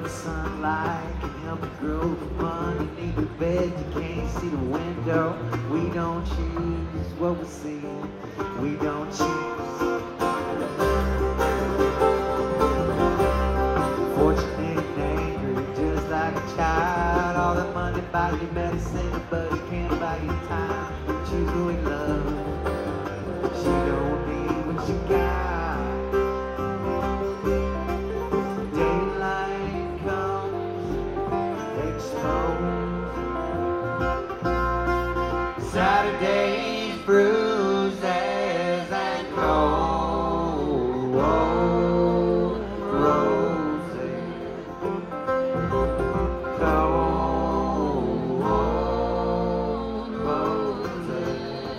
the sunlight can help you grow from underneath the bed. You can't see the window. We don't choose what we see. We don't choose. Fortunate and angry, just like a child. All the money buy you medicine, but it can't buy you time. Choose who we love. She don't need what you got. Daylight comes, exposed. Saturday's bruises and cold roses. Cold roses.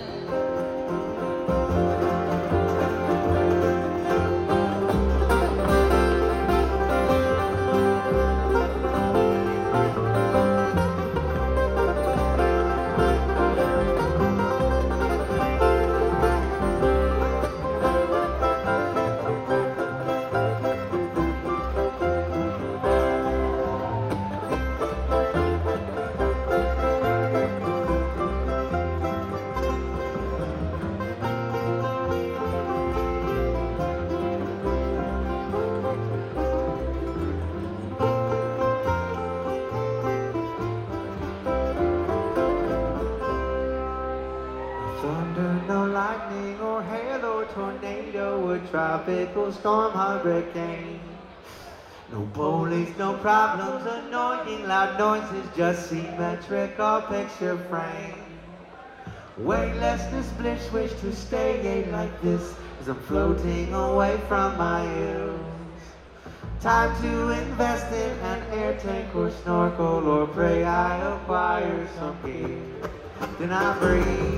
Thunder, no lightning or hail or tornado or tropical storm, hurricane. No police, no problems, annoying loud noises, just symmetrical picture frame. Weightlessness, bliss, wish to stay like this as I'm floating away from my ills. Time to invest in an air tank or snorkel or pray I acquire some gear. Then I breathe.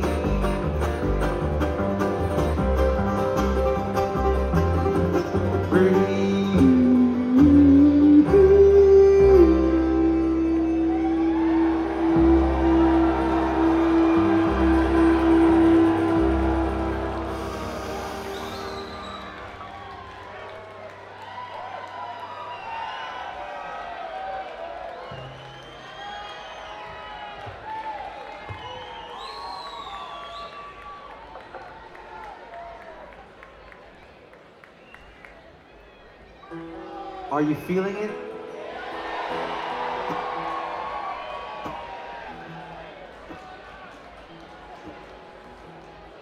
Are you feeling it?